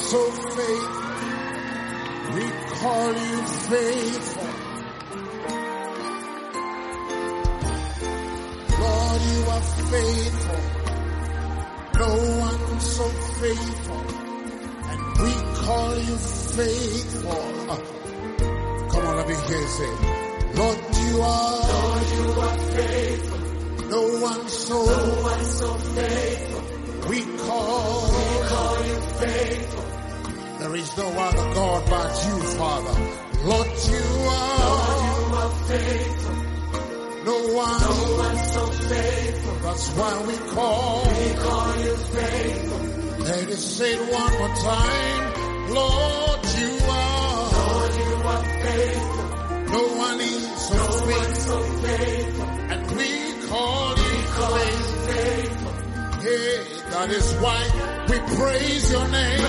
so faithful. We call you faithful. Lord, you are faithful. No one so faithful. And we call you faithful. Come on, let me hear you say, Lord, you are faithful. No one so faithful. We call you faithful. There is no other God but you, Father. Lord, you are faithful. No one so faithful. That's why we call you faithful. Let us say it one more time. Lord, you are faithful. No one is so faithful. And we call you faithful. Hey, that is why we praise your name.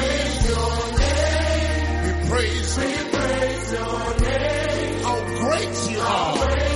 We praise your name. How great you are.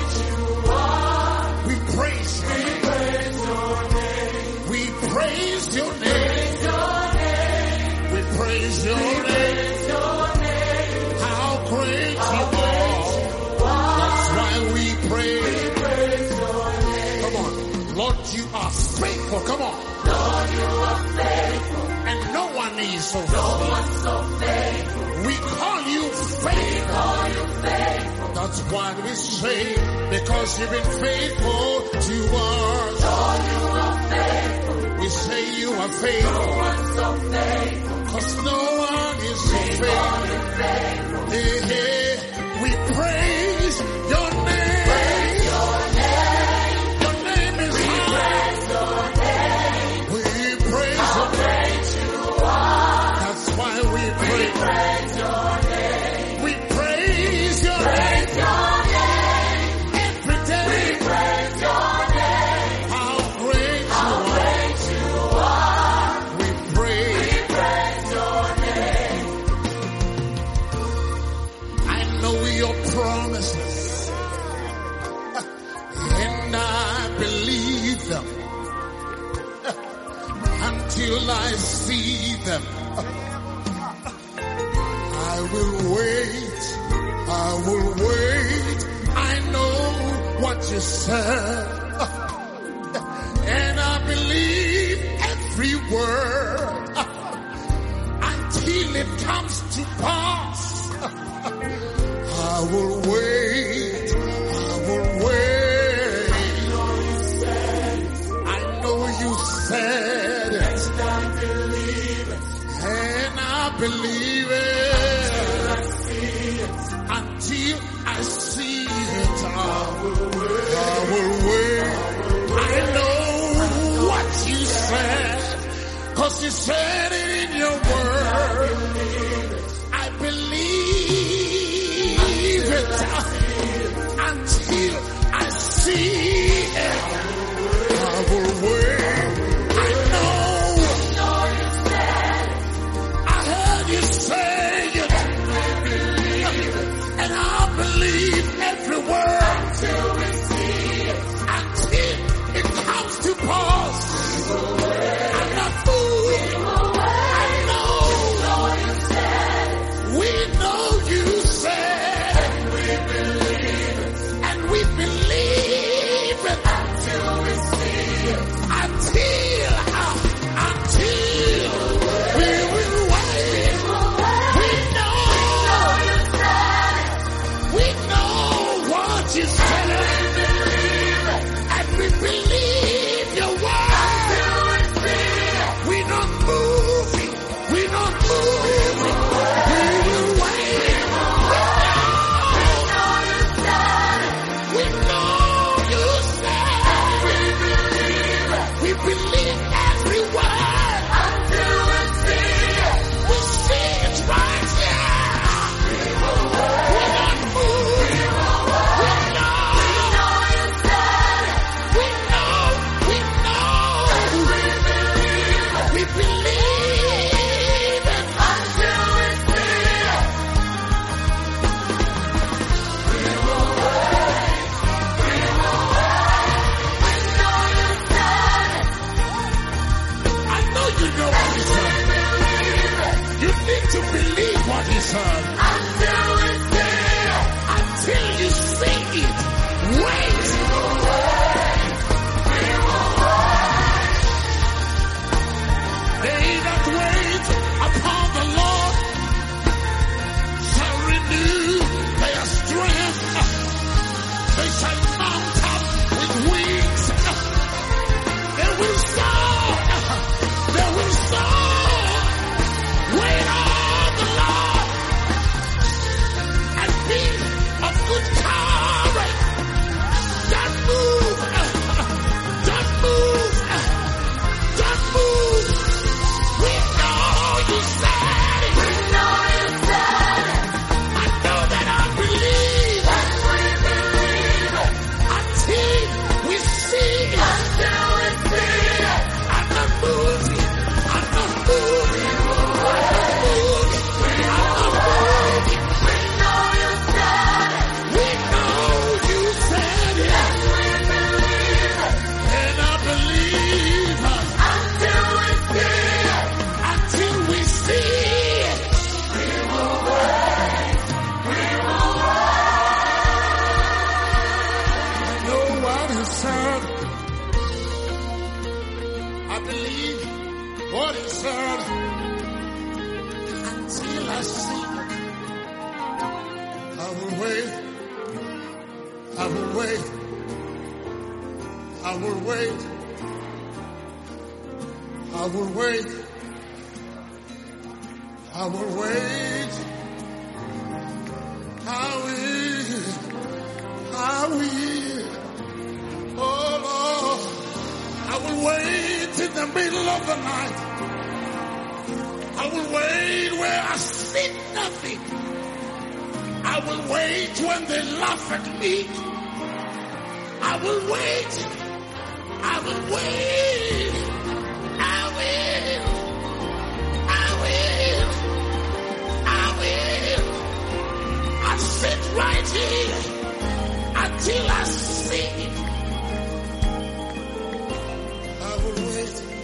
We praise your name. We praise your name. We praise your name. How great you are. That's why we praise. Come on. Lord, you are faithful. Come on. Lord, you are faithful. And no one is so faithful. We call you faithful. That's why we say, because you've been faithful to us. Lord, you are faithful. We say you are faithful. No one so faithful. Because no one is so faithful. Hey, hey, we praise your name. Your name is high. We praise your name. That's why we praise your name. We praise your name. Every day. We praise your name. How great you are. We praise your name. I know your promises. And I believe them. Until I see them. I will wait. I know what you said. And I believe every word. Until it comes to pass. I will wait. I know you said it. And I believe it. Until I see it, I will wait. I know what you said, 'cause you said it in your word. I believe it until I see it. I will wait. I know. I heard you say it. And I believe every word until it comes to pass. I'm not fooled. I know. We know you said. And we believe it. Until we see it. Until we will wait. We know what I will wait. I will wait. I will wait. I will wait. I will wait. I will. I will. Oh Lord, I will wait in the middle of the night. I will wait where I see nothing. I will wait when they laugh at me. I will wait. I will wait. I will. I will. I will. I sit right here until I see it. I will wait.